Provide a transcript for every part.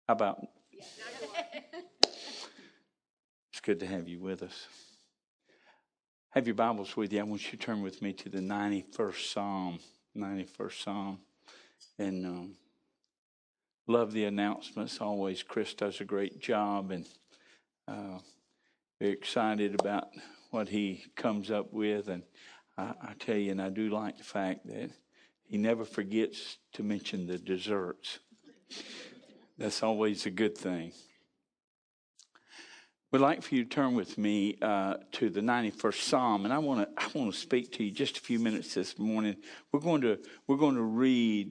How about? It's good to have you with us. Have your Bibles with you. I want you to turn with me to the 91st Psalm. 91st Psalm. And love the announcements. Always, Chris does a great job. And very excited about what he comes up with. And I tell you, and I do like the fact that he never forgets to mention the desserts. That's always a good thing. Would like for you to turn with me to the 91st Psalm, and I want to speak to you just a few minutes this morning. We're going to read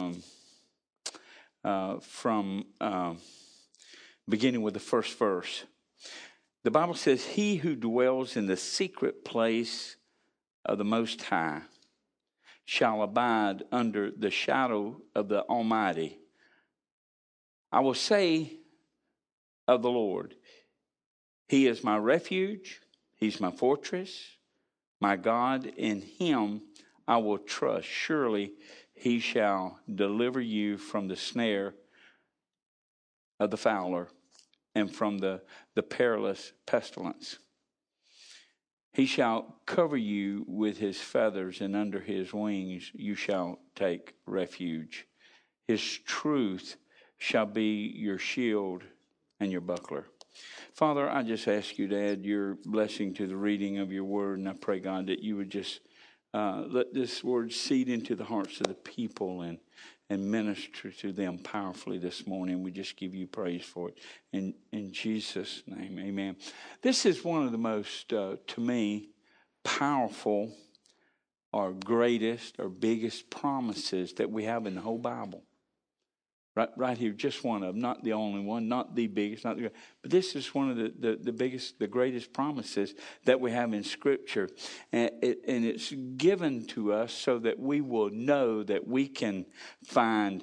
from beginning with the first verse. The Bible says, "He who dwells in the secret place of the Most High shall abide under the shadow of the Almighty. I will say of the Lord, He is my refuge, He's my fortress, my God, in Him I will trust. Surely He shall deliver you from the snare of the fowler and from the perilous pestilence. He shall cover you with His feathers, and under His wings you shall take refuge. His truth shall be your shield and your buckler." Father, I just ask you to add your blessing to the reading of your word, and I pray, God, that you would just let this word seed into the hearts of the people and minister to them powerfully this morning. We just give you praise for it. In Jesus' name, amen. This is one of the most, to me, powerful or greatest or biggest promises that we have in the whole Bible. Right here, just one of them, not the only one, not the biggest, but this is one of the biggest, the greatest promises that we have in Scripture. And it's given to us so that we will know that we can find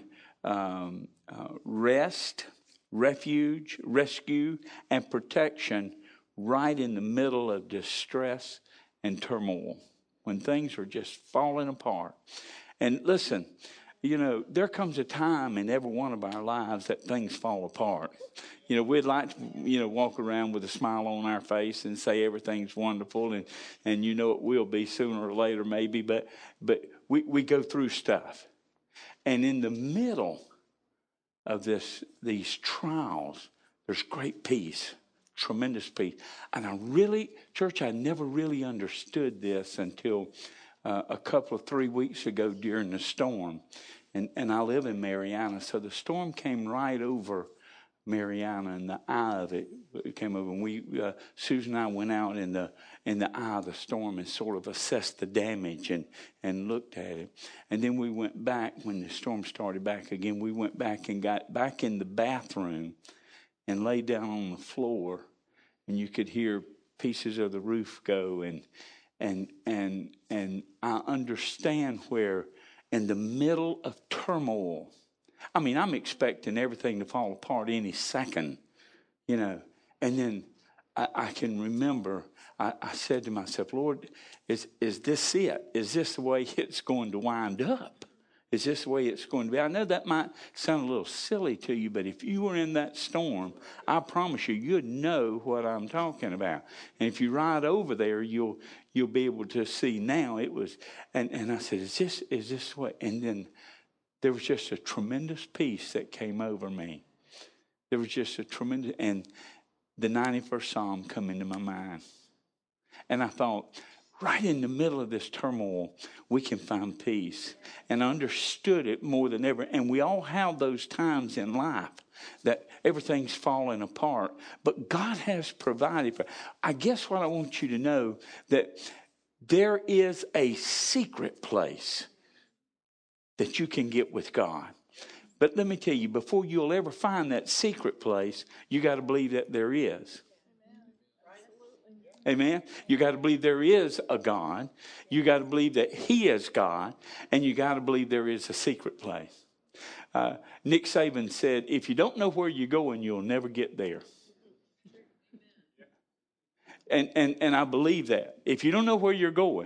rest, refuge, rescue, and protection right in the middle of distress and turmoil, when things are just falling apart. And listen, you know, there comes a time in every one of our lives that things fall apart. You know, we'd like to, walk around with a smile on our face and say everything's wonderful, and it will be sooner or later maybe, but we go through stuff. And in the middle of these trials, there's great peace, tremendous peace. And I never really understood this until a couple of 3 weeks ago during the storm. And I live in Marianna, so the storm came right over Marianna, and the eye of it came over. And Susan and I went out in the eye of the storm and sort of assessed the damage and looked at it. And then we went back when the storm started back again. We went back and got back in the bathroom and laid down on the floor, and you could hear pieces of the roof go. And I understand where in the middle of turmoil, I mean, I'm expecting everything to fall apart any second, and then I can remember I said to myself, Lord, is this it? Is this the way it's going to wind up? Is this the way it's going to be? I know that might sound a little silly to you, but if you were in that storm, I promise you'd know what I'm talking about. And if you ride over there, you'll be able to see now it was. And I said, is this what? And then there was just a tremendous peace that came over me. There was just a tremendous, and the 91st Psalm come into my mind. And I thought, right in the middle of this turmoil, we can find peace. And I understood it more than ever. And we all have those times in life that everything's falling apart. But God has provided for. I guess what I want you to know, that there is a secret place that you can get with God. But let me tell you, before you'll ever find that secret place, you got to believe that there is. Amen. You got to believe there is a God. You got to believe that He is God. And you got to believe there is a secret place. Nick Saban said, if you don't know where you're going, you'll never get there. And I believe that. If you don't know where you're going,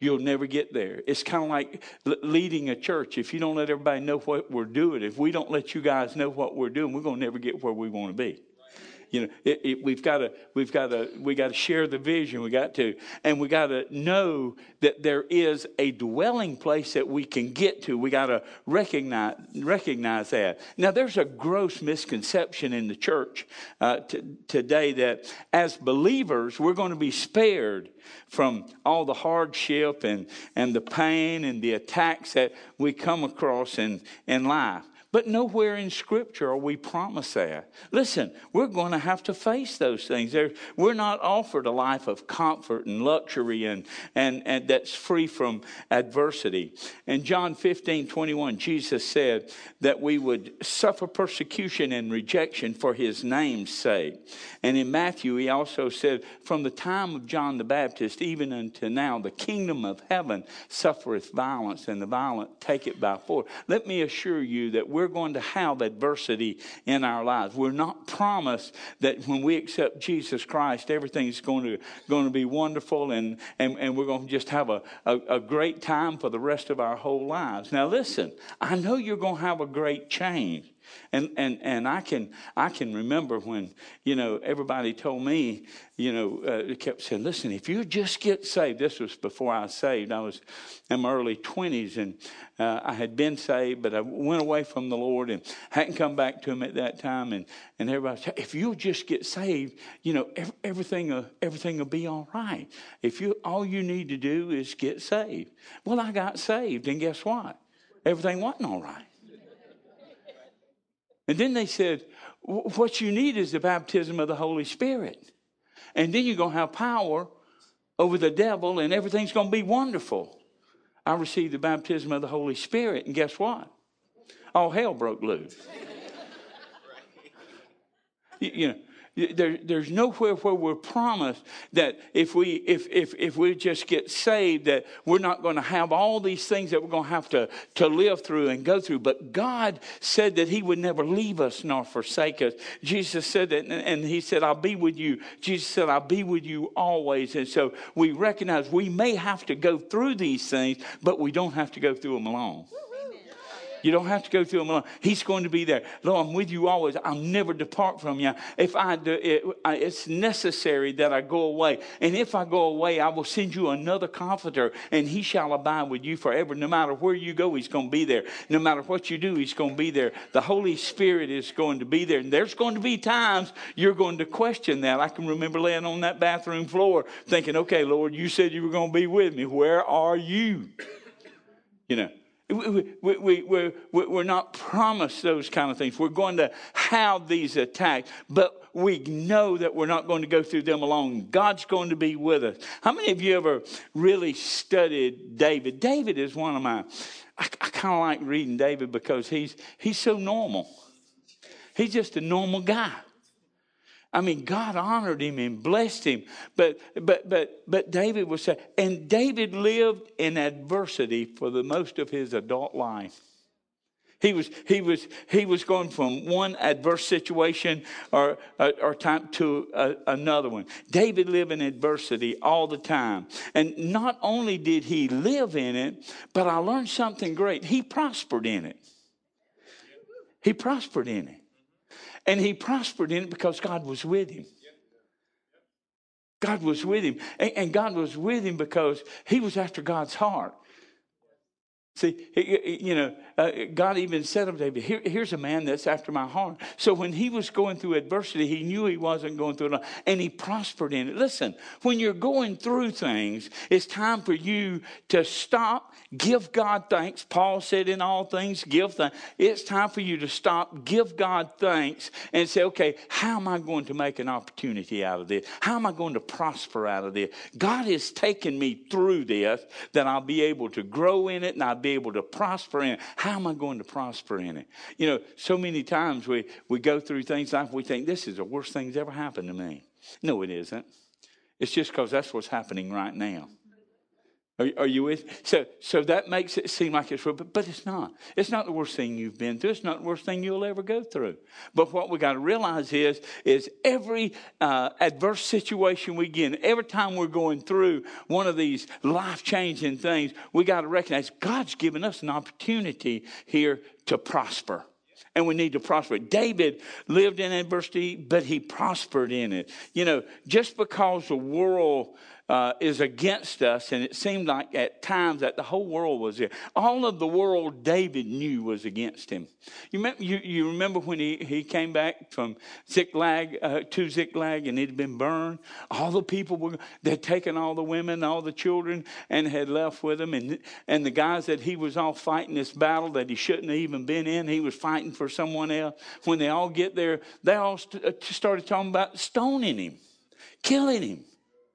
you'll never get there. It's kind of like leading a church. If you don't let everybody know what we're doing, if we don't let you guys know what we're doing, we're going to never get where we want to be. You know, we got to share the vision. We got to know that there is a dwelling place that we can get to. We got to recognize that. Now, there's a gross misconception in the church today that as believers, we're going to be spared from all the hardship and the pain and the attacks that we come across in life. But nowhere in Scripture are we promised that. Listen, we're going to have to face those things. We're not offered a life of comfort and luxury and that's free from adversity. In John 15:21, Jesus said that we would suffer persecution and rejection for his name's sake. And in Matthew, he also said, from the time of John the Baptist, even unto now, the kingdom of heaven suffereth violence, and the violent take it by force. Let me assure you that we're going to have adversity in our lives. We're not promised that when we accept Jesus Christ, everything's going to be wonderful and we're going to just have a great time for the rest of our whole lives. Now listen, I know you're going to have a great change. And I can remember when, everybody told me, they kept saying, listen, if you just get saved. This was before I was saved. I was in my early 20s and I had been saved, but I went away from the Lord and hadn't come back to him at that time. And everybody said, if you'll just get saved, everything will be all right. All you need to do is get saved. Well, I got saved, and guess what? Everything wasn't all right. And then they said, what you need is the baptism of the Holy Spirit. And then you're going to have power over the devil and everything's going to be wonderful. I received the baptism of the Holy Spirit, and guess what? All hell broke loose. There's nowhere where we're promised that if we just get saved, that we're not going to have all these things that we're going to have to live through and go through. But God said that he would never leave us nor forsake us. Jesus said that, and he said, I'll be with you. Jesus said, I'll be with you always. And so we recognize we may have to go through these things, but we don't have to go through them alone. You don't have to go through them alone. He's going to be there. Lord, I'm with you always. I'll never depart from you. If I do, it's necessary that I go away. And if I go away, I will send you another comforter, and he shall abide with you forever. No matter where you go, he's going to be there. No matter what you do, he's going to be there. The Holy Spirit is going to be there. And there's going to be times you're going to question that. I can remember laying on that bathroom floor thinking, okay, Lord, you said you were going to be with me. Where are you? We're not promised those kind of things. We're going to have these attacks, but we know that we're not going to go through them alone. God's going to be with us. How many of you ever really studied David? David is one of my, I kind of like reading David because he's so normal. He's just a normal guy. I mean, God honored him and blessed him. But David was, and David lived in adversity for the most of his adult life. He was going from one adverse situation or time to another one. David lived in adversity all the time. And not only did he live in it, but I learned something great. He prospered in it. He prospered in it. And he prospered in it because God was with him. God was with him. And God was with him because he was after God's heart. See, God even said of David, here's a man that's after my heart. So when he was going through adversity, he knew he wasn't going through it alone, and he prospered in it. Listen, when you're going through things, it's time for you to stop, give God thanks. Paul said in all things, give thanks. It's time for you to stop, give God thanks, and say, okay, how am I going to make an opportunity out of this? How am I going to prosper out of this? God has taken me through this, that I'll be able to grow in it, and I'll be able to prosper in it. How am I going to prosper in it? So many times we go through things like we think this is the worst thing that's ever happened to me. No, it isn't. It's just because that's what's happening right now. Are you with? So that makes it seem like it's real, but it's not. It's not the worst thing you've been through. It's not the worst thing you'll ever go through. But what we got to realize is every adverse situation we get in, every time we're going through one of these life-changing things, we got to recognize God's given us an opportunity here to prosper. And we need to prosper. David lived in adversity, but he prospered in it. You know, just because the world is against us, and it seemed like at times that the whole world was there. All of the world David knew was against him. You remember when he came back from Ziklag to Ziklag and it had been burned? All the people they'd taken all the women, all the children, and had left with him. And the guys that he was all fighting this battle that he shouldn't have even been in, he was fighting for someone else. When they all get there, they all started talking about stoning him, killing him.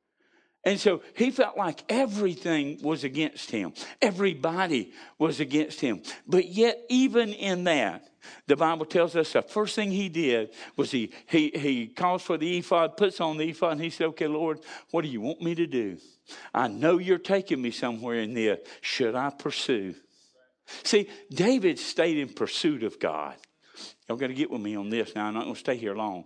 And so he felt like everything was against him. Everybody was against him. But yet, even in that, the Bible tells us the first thing he did was he calls for the ephod, puts on the ephod, and he said, okay, Lord, what do you want me to do? I know you're taking me somewhere in this. Should I pursue? See, David stayed in pursuit of God. Y'all got to get with me on this now. I'm not going to stay here long.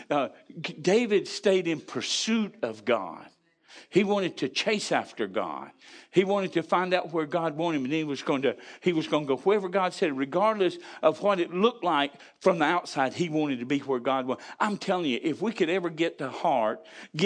David stayed in pursuit of God. He wanted to chase after God. He wanted to find out where God wanted him, and he was going to go wherever God said, regardless of what it looked like from the outside. He wanted to be where God was. I'm telling you, if we could ever get the heart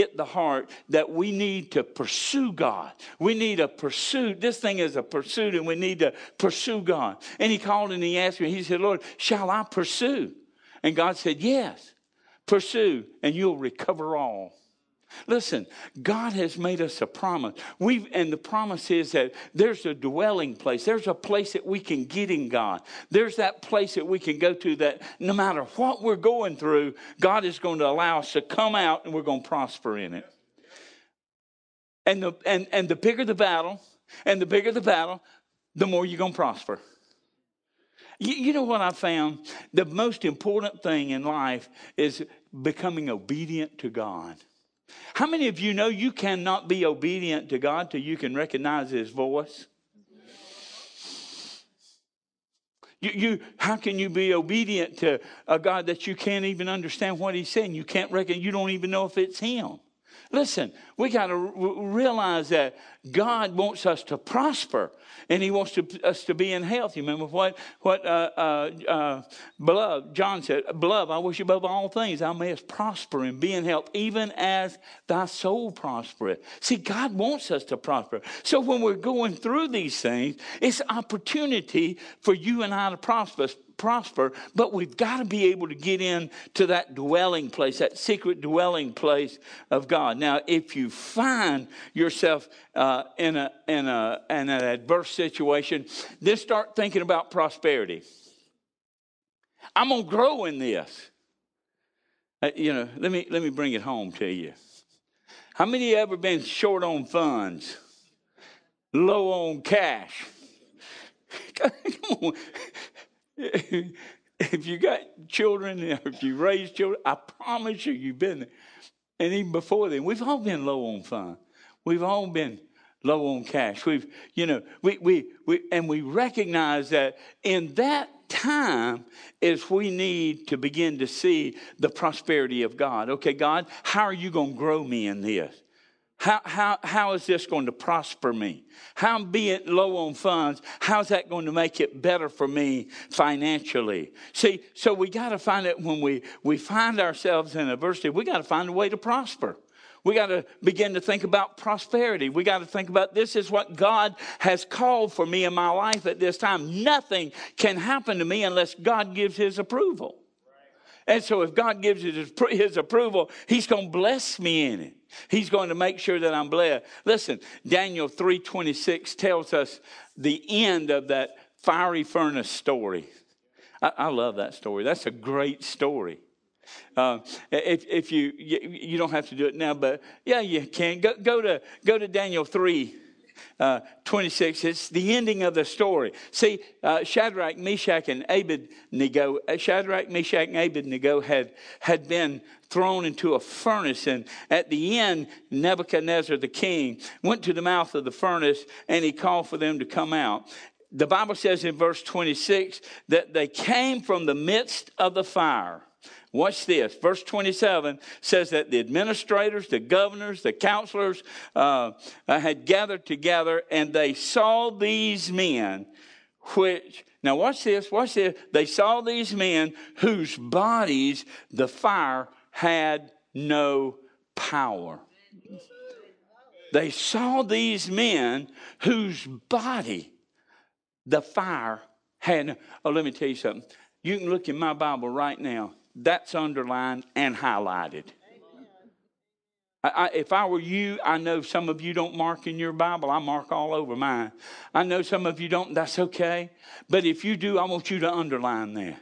that we need to pursue God. We need a pursuit. This thing is a pursuit, and we need to pursue God. And he called and he asked me. He said, Lord, shall I pursue? And God said, yes, pursue, and you'll recover all. Listen, God has made us a promise. And the promise is that there's a dwelling place. There's a place that we can get in God. There's that place that we can go to that no matter what we're going through, God is going to allow us to come out and we're going to prosper in it. And the bigger the battle, the more you're going to prosper. You know what I found? The most important thing in life is becoming obedient to God. How many of you know you cannot be obedient to God till you can recognize his voice? How can you be obedient to a God that you can't even understand what he's saying? You don't even know if it's him. Listen, we got to realize that God wants us to prosper, and he wants us to be in health. You remember what beloved, John said, beloved, I wish above all things thou mayest prosper and be in health, even as thy soul prospereth. See, God wants us to prosper. So when we're going through these things, it's opportunity for you and I to prosper, but we've got to be able to get into that dwelling place, that secret dwelling place of God. Now, if you find yourself in an adverse situation, then start thinking about prosperity. I'm gonna grow in this. Let me bring it home to you. How many of you ever been short on funds, low on cash? Come on. If you got children, if you raise children, I promise you've been there. And even before then, we've all been low on funds. We've all been low on cash. We recognize that in that time is we need to begin to see the prosperity of God. Okay, God, how are you going to grow me in this? How is this going to prosper me? How being low on funds, how's that going to make it better for me financially? See, so we got to find it when we find ourselves in adversity, we got to find a way to prosper. We got to begin to think about prosperity. We got to think about this is what God has called for me in my life at this time. Nothing can happen to me unless God gives his approval. And so if God gives his approval, he's going to bless me in it. He's going to make sure that I'm blessed. Listen, Daniel 3:26 tells us the end of that fiery furnace story. I love that story. That's a great story. If you don't have to do it now, but yeah, you can go to Daniel 3. 26. It's the ending of the story. See, Shadrach, Meshach, and Abednego had been thrown into a furnace. And at the end, Nebuchadnezzar, the king, went to the mouth of the furnace and he called for them to come out. The Bible says in verse 26 that they came from the midst of the fire. Watch this. Verse 27 says that the administrators, the governors, the counselors had gathered together, and they saw these men now watch this. They saw these men whose bodies the fire had no power. They saw these men whose body the fire had. Oh, let me tell you something. You can look in my Bible right now. That's underlined and highlighted. If I were you, I know some of you don't mark in your Bible. I mark all over mine. I know some of you don't. That's okay. But if you do, I want you to underline there.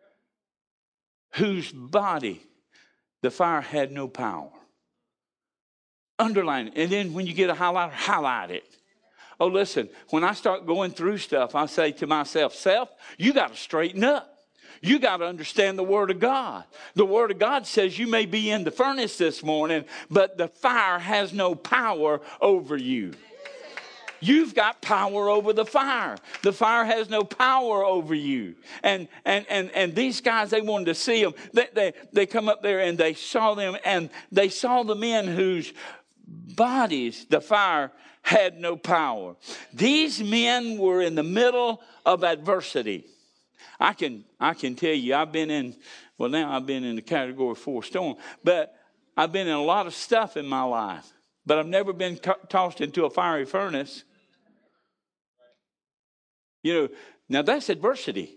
Whose body the fire had no power. Underline it. And then when you get a highlighter, highlight it. Oh, listen, when I start going through stuff, I say to myself, self, you got to straighten up. You got to understand the Word of God. The Word of God says you may be in the furnace this morning, but the fire has no power over you. You've got power over the fire. The fire has no power over you. And these guys, they wanted to see them. They come up there and they saw them, and they saw the men whose bodies the fire had no power. These men were in the middle of adversity. I can tell you, I've been in the category 4 storm, but I've been in a lot of stuff in my life, but I've never been tossed into a fiery furnace. You know, now that's adversity.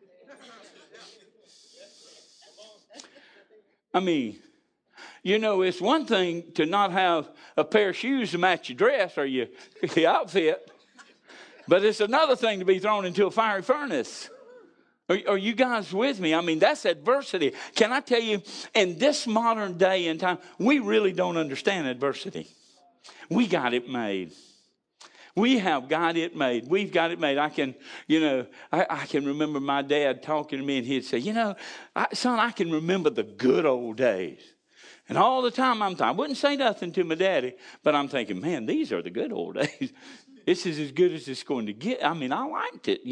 I mean, you know, it's one thing to not have a pair of shoes to match your dress or your outfit, but it's another thing to be thrown into a fiery furnace. Are you guys with me? I mean, that's adversity. Can I tell you, in this modern day and time, we really don't understand adversity. We got it made. We have got it made. We've got it made. I can remember my dad talking to me, and he'd say, son, I can remember the good old days. And all the time I wouldn't say nothing to my daddy, but I'm thinking, man, these are the good old days. This is as good as it's going to get. I mean, I liked it,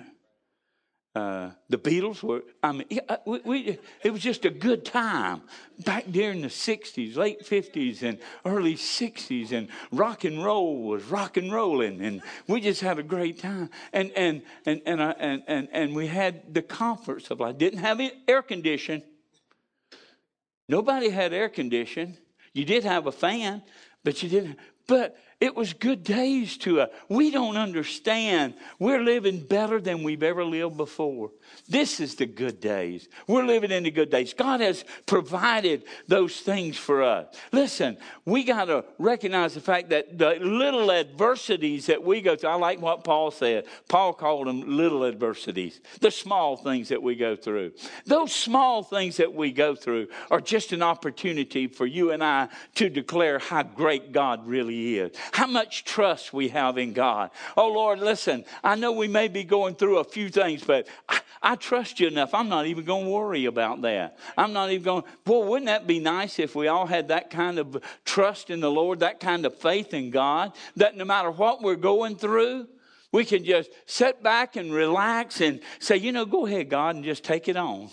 The Beatles were, it was just a good time back during the 60s, late 50s and early 60s, and rock and roll was rock and rolling, and we just had a great time. And we had the comforts of life. Didn't have air condition. Nobody had air condition. You did have a fan, but you didn't. But it was good days to us. We don't understand. We're living better than we've ever lived before. This is the good days. We're living in the good days. God has provided those things for us. Listen, we got to recognize the fact that the little adversities that we go through, I like what Paul said. Paul called them little adversities, the small things that we go through. Those small things that we go through are just an opportunity for you and I to declare how great God really is. How much trust we have in God. Oh, Lord, listen, I know we may be going through a few things, but I trust you enough. I'm not even going to worry about that. I'm not even going, boy, wouldn't that be nice if we all had that kind of trust in the Lord, that kind of faith in God, that no matter what we're going through, we can just sit back and relax and say, go ahead, God, and just take it on.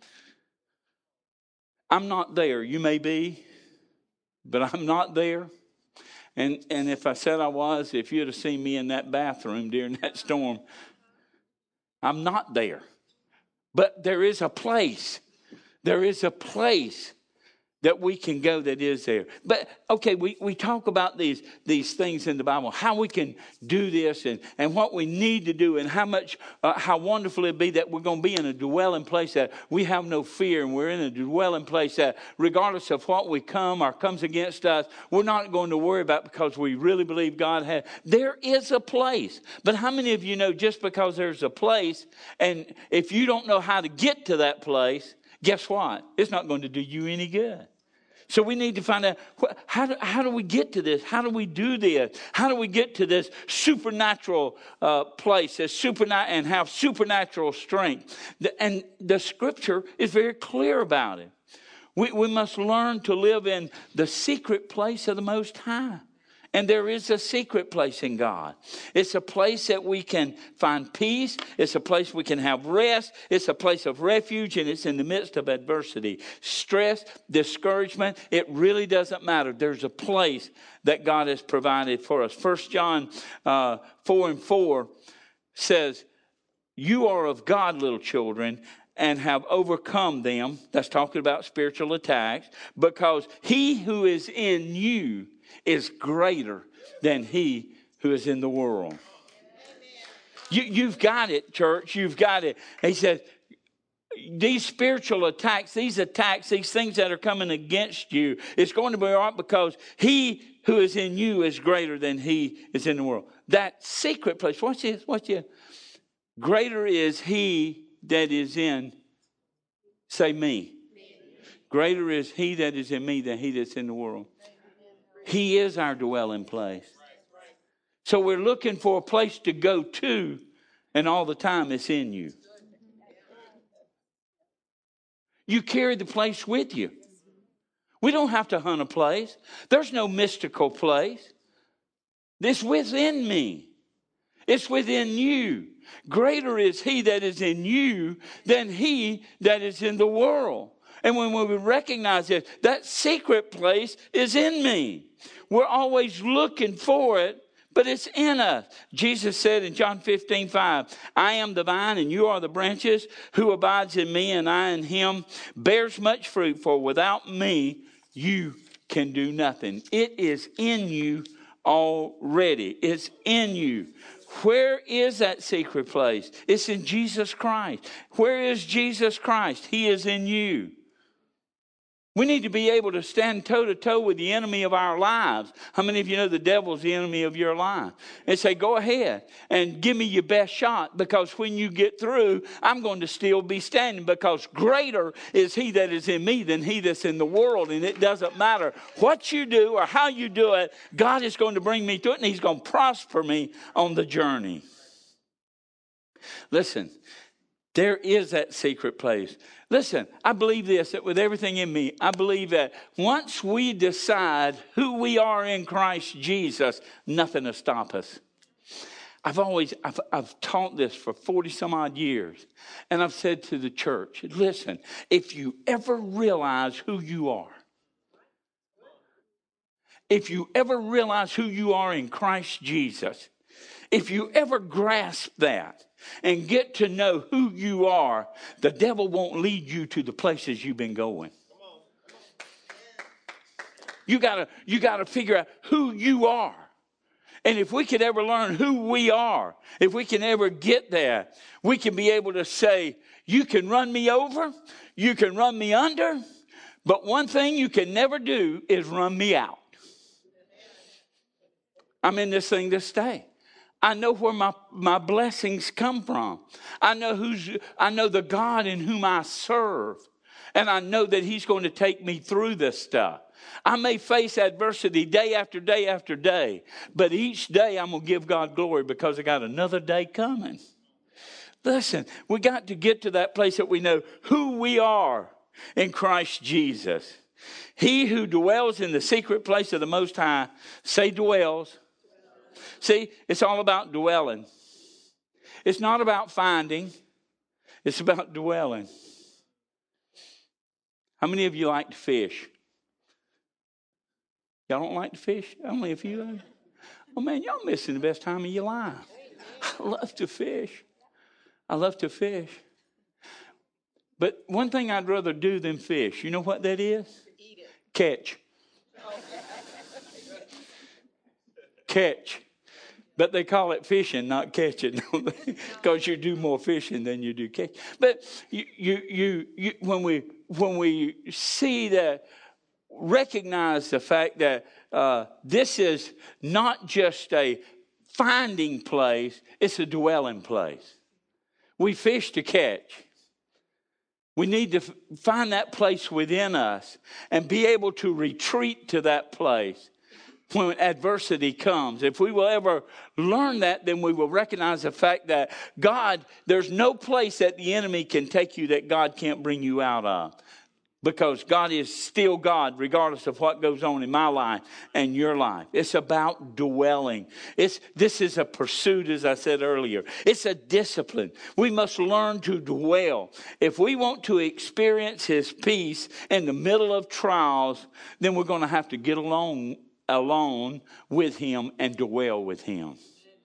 I'm not there. You may be, but I'm not there. And if I said I was, if you'd have seen me in that bathroom during that storm, I'm not there. But there is a place. There is a place that we can go that is there. But, okay, we talk about these things in the Bible, how we can do this and what we need to do, and how wonderful it'd be that we're going to be in a dwelling place that we have no fear, and we're in a dwelling place that regardless of what we come or comes against us, we're not going to worry about because we really believe God has. There is a place. But how many of you know just because there's a place, and if you don't know how to get to that place, guess what? It's not going to do you any good. So we need to find out, how do we get to this? How do we do this? How do we get to this supernatural place, and have supernatural strength? And the Scripture is very clear about it. We must learn to live in the secret place of the Most High. And there is a secret place in God. It's a place that we can find peace. It's a place we can have rest. It's a place of refuge, and it's in the midst of adversity. Stress, discouragement, it really doesn't matter. There's a place that God has provided for us. 1 John 4:4 says, "You are of God, little children, and have overcome them." That's talking about spiritual attacks. "Because he who is in you is greater than he who is in the world." You've got it, church. You've got it. He says, these spiritual attacks, these things that are coming against you, it's going to be all right because he who is in you is greater than he is in the world. That secret place. Watch this. Greater is he that is in, say me. Greater is he that is in me than he that's in the world. He is our dwelling place. So we're looking for a place to go to, and all the time it's in you. You carry the place with you. We don't have to hunt a place. There's no mystical place. It's within me. It's within you. Greater is he that is in you than he that is in the world. And when we recognize it, that secret place is in me. We're always looking for it, but it's in us. Jesus said in John 15:5, "I am the vine and you are the branches. Who abides in me and I in him bears much fruit, for without me you can do nothing." It is in you already. It's in you. Where is that secret place? It's in Jesus Christ. Where is Jesus Christ? He is in you. We need to be able to stand toe-to-toe with the enemy of our lives. How many of you know the devil's the enemy of your life? And say, go ahead and give me your best shot, because when you get through, I'm going to still be standing, because greater is he that is in me than he that's in the world. And it doesn't matter what you do or how you do it, God is going to bring me through it, and he's going to prosper me on the journey. Listen, there is that secret place. Listen, I believe this, that with everything in me, I believe that once we decide who we are in Christ Jesus, nothing will stop us. I've taught this for 40 some odd years. And I've said to the church, listen, if you ever realize who you are, if you ever realize who you are in Christ Jesus, if you ever grasp that and get to know who you are, the devil won't lead you to the places you've been going. You gotta figure out who you are. And if we could ever learn who we are, if we can ever get there, we can be able to say, you can run me over, you can run me under, but one thing you can never do is run me out. I'm in this thing to stay. I know where my blessings come from. I know the God in whom I serve. And I know that he's going to take me through this stuff. I may face adversity day after day after day, but each day I'm going to give God glory because I got another day coming. Listen, we got to get to that place that we know who we are in Christ Jesus. He who dwells in the secret place of the Most High, say dwells. See, it's all about dwelling. It's not about finding. It's about dwelling. How many of you like to fish? Y'all don't like to fish? Only a few of you. Oh, man, y'all missing the best time of your life. I love to fish. I love to fish. But one thing I'd rather do than fish, you know what that is? Eat it. Catch. Catch. But they call it fishing, not catching, because you do more fishing than you do catch. But when we see that, recognize the fact that this is not just a finding place; it's a dwelling place. We fish to catch. We need to find that place within us and be able to retreat to that place when adversity comes. If we will ever learn that, then we will recognize the fact that God, there's no place that the enemy can take you that God can't bring you out of. Because God is still God, regardless of what goes on in my life and your life. It's about dwelling. This is a pursuit, as I said earlier. It's a discipline. We must learn to dwell. If we want to experience His peace in the middle of trials, then we're going to have to get alone with Him and dwell with Him.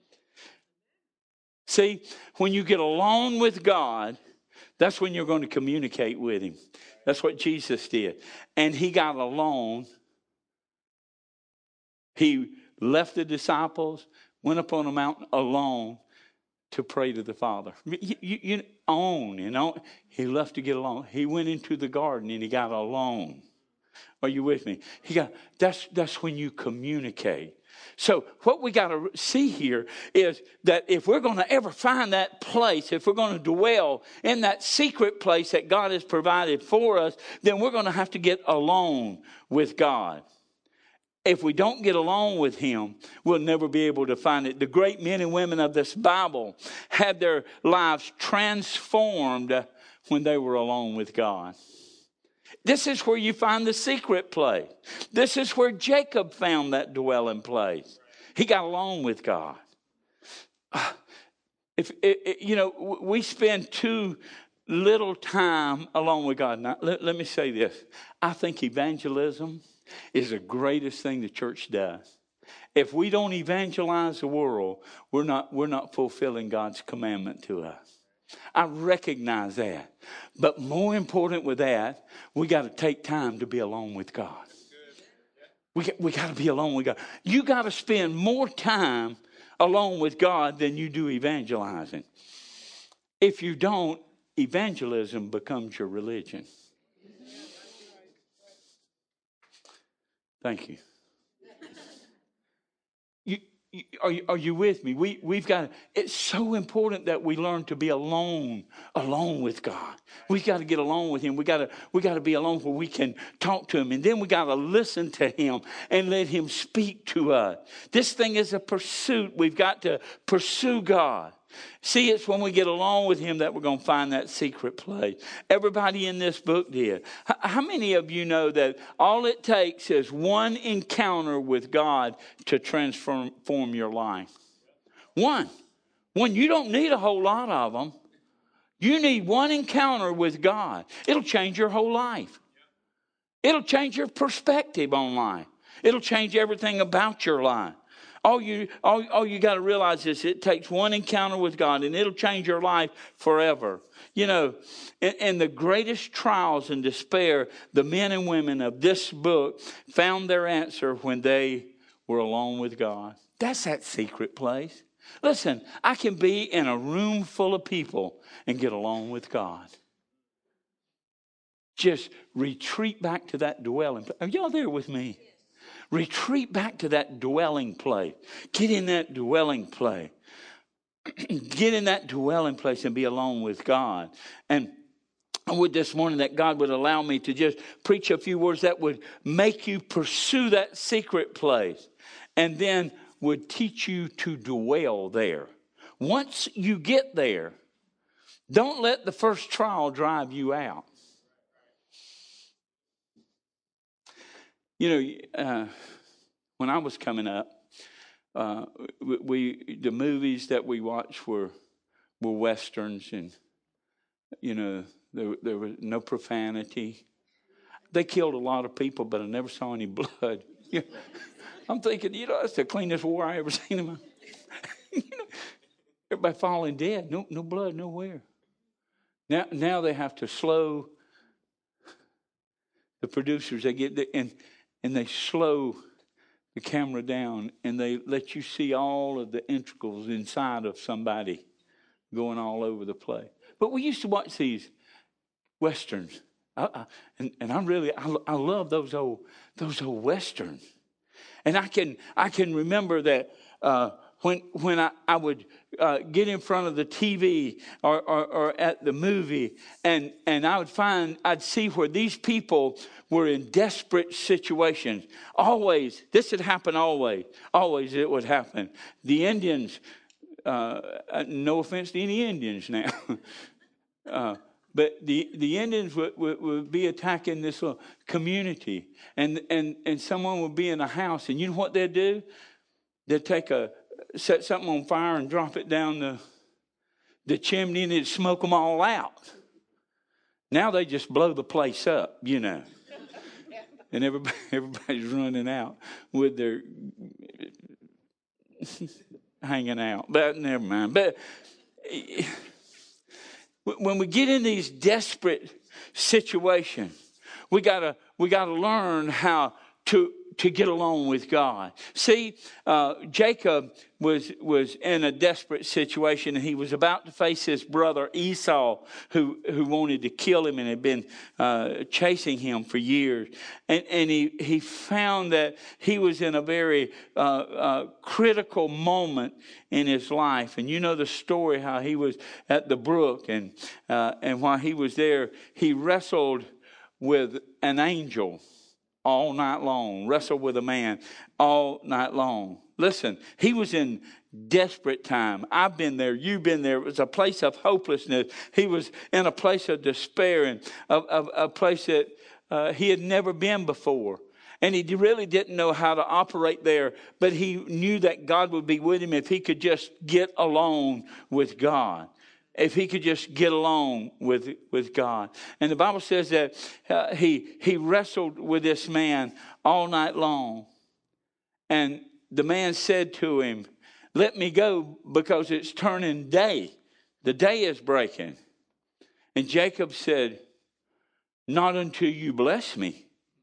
See, when you get alone with God, that's when you're going to communicate with Him. That's what Jesus did. And He got alone. He left the disciples, went up on a mountain alone to pray to the Father. He left to get alone. He went into the garden and He got alone. Are you with me? That's when you communicate. So what we got to see here is that if we're going to ever find that place, if we're going to dwell in that secret place that God has provided for us, then we're going to have to get alone with God. If we don't get along with Him, we'll never be able to find it. The great men and women of this Bible had their lives transformed when they were alone with God. This is where you find the secret place. This is where Jacob found that dwelling place. He got along with God. We spend too little time alone with God. Now, let me say this. I think evangelism is the greatest thing the church does. If we don't evangelize the world, we're not fulfilling God's commandment to us. I recognize that. But more important with that, we got to take time to be alone with God. We got to be alone with God. You got to spend more time alone with God than you do evangelizing. If you don't, evangelism becomes your religion. Thank you. Are you with me? We've got. It's so important that we learn to be alone with God. We got to get along with Him. We got to be alone where we can talk to Him, and then we got to listen to Him and let Him speak to us. This thing is a pursuit. We've got to pursue God. See, it's when we get along with Him that we're going to find that secret place. Everybody in this book did. How many of you know that all it takes is one encounter with God to transform your life? One. You don't need a whole lot of them. You need one encounter with God. It'll change your whole life. It'll change your perspective on life. It'll change everything about your life. All you got to realize is it takes one encounter with God and it'll change your life forever. You know, in the greatest trials and despair, the men and women of this book found their answer when they were alone with God. That's that secret place. Listen, I can be in a room full of people and get along with God. Just retreat back to that dwelling place. Are y'all there with me? Retreat back to that dwelling place. Get in that dwelling place. Get in that dwelling place and be alone with God. And I would this morning that God would allow me to just preach a few words that would make you pursue that secret place. And then would teach you to dwell there. Once you get there, don't let the first trial drive you out. You know, when I was coming up, the movies that we watched were westerns, and you know there was no profanity. They killed a lot of people, but I never saw any blood. I'm thinking, that's the cleanest war I ever seen in my. Everybody falling dead, no blood nowhere. Now they have to slow. The producers and they slow the camera down and they let you see all of the intricals inside of somebody going all over the place. But we used to watch these westerns, and I love those old westerns. And I can remember that when I would get in front of the TV or at the movie, and I'd see where these people were in desperate situations. Always, this would happen always. Always it would happen. The Indians, no offense to any Indians now, but the Indians would be attacking this little community, and someone would be in a house, and you know what they'd do? They'd set something on fire and drop it down the chimney, and it'd smoke them all out. Now they just blow the place up, you know. And everybody's running out with their hanging out. But never mind. But when we get in these desperate situations, we gotta learn how to get along with God. See, Jacob was in a desperate situation, and he was about to face his brother Esau, who wanted to kill him and had been chasing him for years. And he found that he was in a very critical moment in his life. And you know the story, how he was at the brook, and while he was there, he wrestled with an angel all night long, wrestled with a man all night long. Listen, he was in desperate time. I've been there. You've been there. It was a place of hopelessness. He was in a place of despair, and a place that he had never been before. And he really didn't know how to operate there, but he knew that God would be with him if he could just get along with God. If he could just get along with God. And the Bible says that he wrestled with this man all night long. And the man said to him, "Let me go, because it's turning day. The day is breaking." And Jacob said, "Not until you bless me.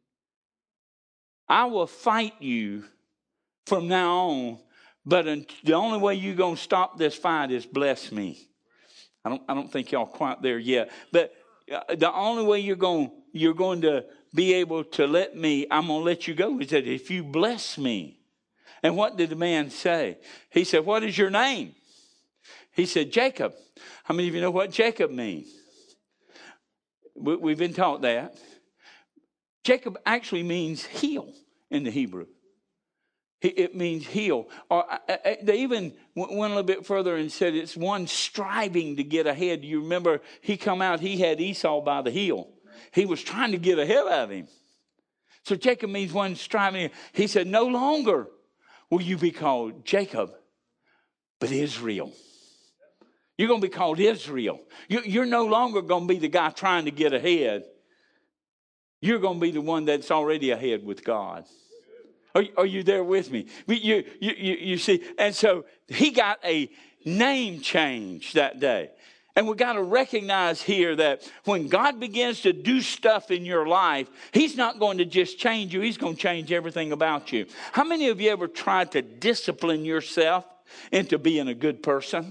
I will fight you from now on, but the only way you're going to stop this fight is bless me." I don't think y'all quite there yet. But the only way you're going to be able to I'm going to let you go, is that if you bless me. And what did the man say? He said, "What is your name?" He said, "Jacob." How many of you know what Jacob means? We've been taught that. Jacob actually means heel in the Hebrew. It means heel. Or they even went a little bit further and said it's one striving to get ahead. You remember he had Esau by the heel. He was trying to get ahead of him. So Jacob means one striving. He said, "No longer will you be called Jacob, but Israel." You're going to be called Israel. You're no longer going to be the guy trying to get ahead. You're going to be the one that's already ahead with God. Are you there with me? You see, and so he got a name change that day. And we got to recognize here that when God begins to do stuff in your life, he's not going to just change you. He's going to change everything about you. How many of you ever tried to discipline yourself into being a good person?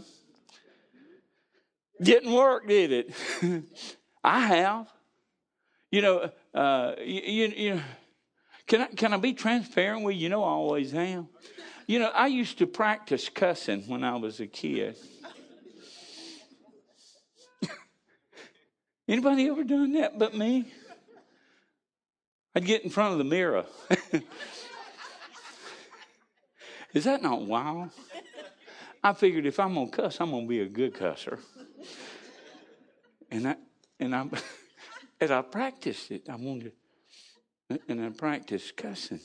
Didn't work, did it? I have. You know, Can I be transparent with you? You know I always am. You know, I used to practice cussing when I was a kid. Anybody ever done that but me? I'd get in front of the mirror. Is that not wild? I figured if I'm going to cuss, I'm going to be a good cusser. And I practiced it. And I practiced cussing.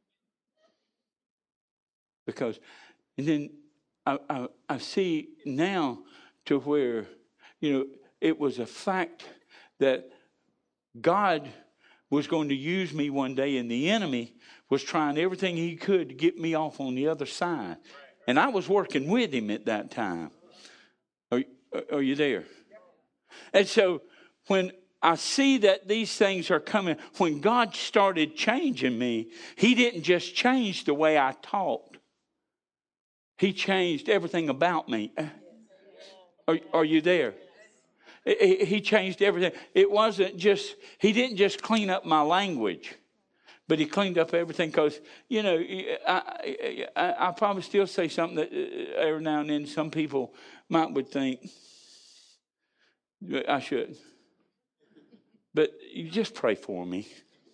And then I see now to where, it was a fact that God was going to use me one day, and the enemy was trying everything he could to get me off on the other side. And I was working with him at that time. Are you there? And so when I see that these things are coming, when God started changing me, he didn't just change the way I talked. He changed everything about me. Are you there? He changed everything. It wasn't just, he didn't just clean up my language, But he cleaned up everything because, I probably still say something that every now and then some people would think I should. But you just pray for me.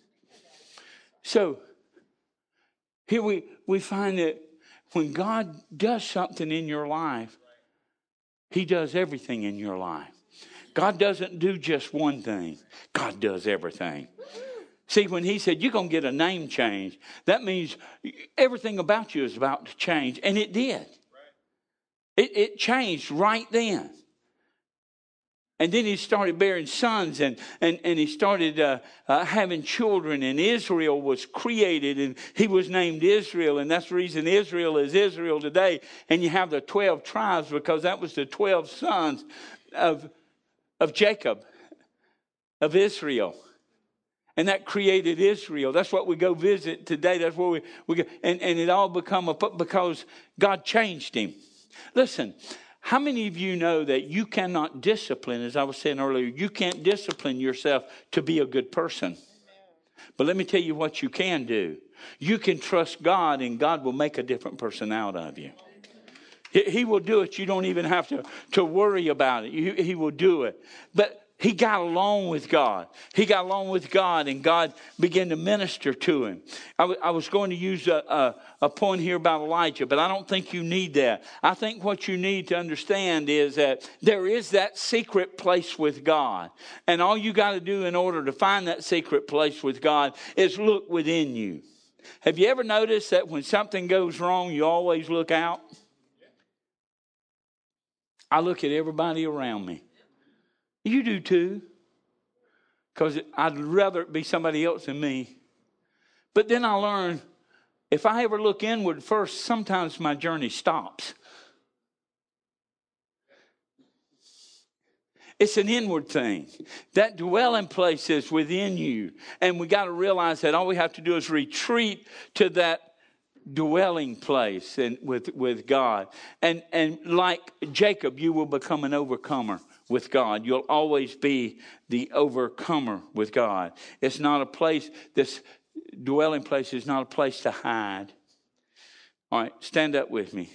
So here we find that when God does something in your life, he does everything in your life. God doesn't do just one thing. God does everything. See, when he said, you're going to get a name change, that means everything about you is about to change. And it did. It changed right then. And then he started bearing sons and he started having children. And Israel was created and he was named Israel. And that's the reason Israel is Israel today. And you have the 12 tribes because that was the 12 sons of Jacob, of Israel. And that created Israel. That's what we go visit today. That's where we go. And it all because God changed him. Listen, how many of you know that you cannot discipline, as I was saying earlier, you can't discipline yourself to be a good person. But let me tell you what you can do. You can trust God and God will make a different person out of you. He will do it. You don't even have to worry about it. He will do it. But he got along with God. He got along with God and God began to minister to him. I was going to use a point here about Elijah, but I don't think you need that. I think what you need to understand is that there is that secret place with God. And all you got to do in order to find that secret place with God is look within you. Have you ever noticed that when something goes wrong, you always look out? I look at everybody around me. You do too. Because I'd rather it be somebody else than me. But then I learned, if I ever look inward first, sometimes my journey stops. It's an inward thing. That dwelling place is within you. And we got to realize that all we have to do is retreat to that dwelling place and with God. And like Jacob, you will become an overcomer with God. You'll always be the overcomer with God. It's not a place, this dwelling place is not a place to hide. All right, stand up with me.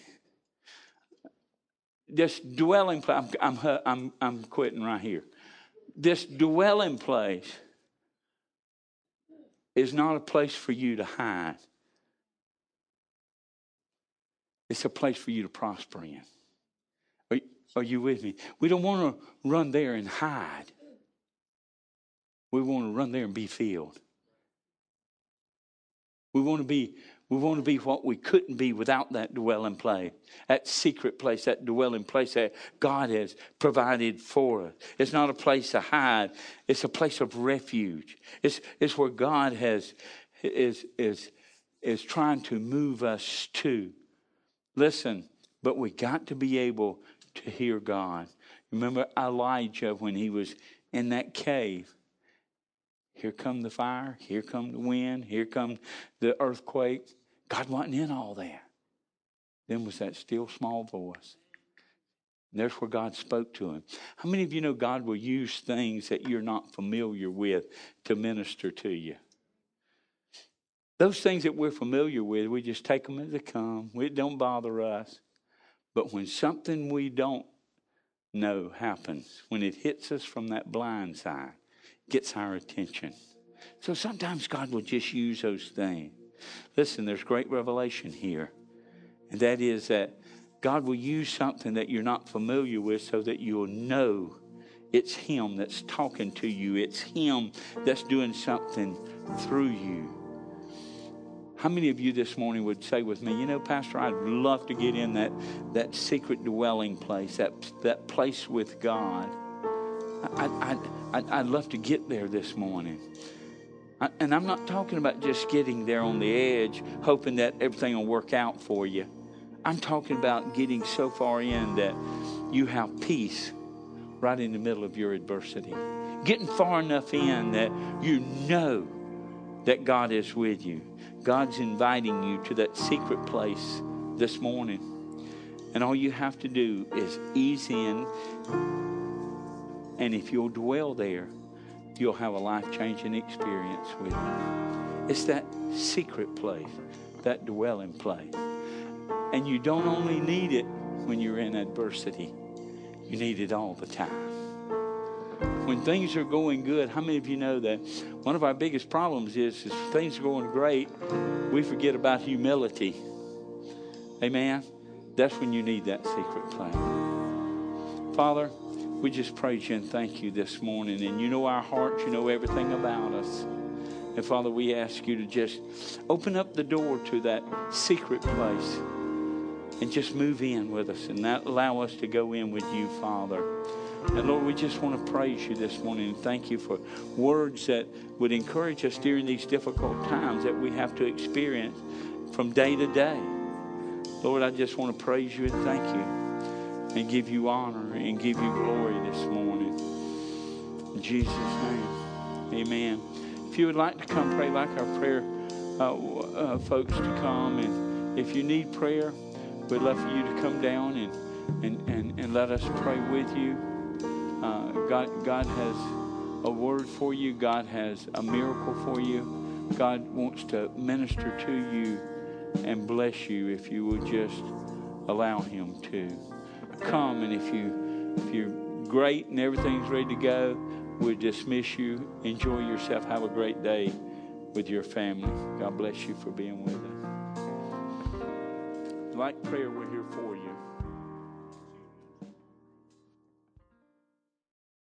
This dwelling place, I'm quitting right here. This dwelling place is not a place for you to hide. It's a place for you to prosper in. Are you with me? We don't want to run there and hide. We want to run there and be filled. We want to be what we couldn't be without that dwelling place, that secret place, that dwelling place that God has provided for us. It's not a place to hide. It's a place of refuge. It's where God is trying to move us to. Listen, but we got to be able to hear God. Remember Elijah when he was in that cave. Here come the fire. Here come the wind. Here come the earthquake. God wasn't in all that. Then was that still small voice. And there's where God spoke to him. How many of you know God will use things that you're not familiar with to minister to you? Those things that we're familiar with, we just take them as they come. It don't bother us. But when something we don't know happens, when it hits us from that blind side, gets our attention. So sometimes God will just use those things. Listen, there's great revelation here. And that is that God will use something that you're not familiar with so that you'll know it's Him that's talking to you. It's Him that's doing something through you. How many of you this morning would say with me, Pastor, I'd love to get in that secret dwelling place, that place with God. I'd love to get there this morning. And I'm not talking about just getting there on the edge, hoping that everything will work out for you. I'm talking about getting so far in that you have peace right in the middle of your adversity. Getting far enough in that you know that God is with you. God's inviting you to that secret place this morning. And all you have to do is ease in. And if you'll dwell there, you'll have a life-changing experience with Him. It's that secret place, that dwelling place. And you don't only need it when you're in adversity. You need it all the time. When things are going good, how many of you know that one of our biggest problems is things are going great, we forget about humility. Amen? That's when you need that secret place. Father, we just praise you and thank you this morning. And you know our hearts, you know everything about us. And Father, we ask you to just open up the door to that secret place and just move in with us and not allow us to go in with you, Father. And Lord, we just want to praise you this morning and thank you for words that would encourage us during these difficult times that we have to experience from day to day. Lord, I just want to praise you and thank you and give you honor and give you glory this morning. In Jesus' name, amen. If you would like to come pray, like our prayer folks to come. And if you need prayer, we'd love for you to come down and let us pray with you. God has a word for you. God has a miracle for you. God wants to minister to you and bless you if you would just allow him to. Come, and if you're great and everything's ready to go, we'll dismiss you. Enjoy yourself. Have a great day with your family. God bless you for being with us. Like prayer, we're here for you.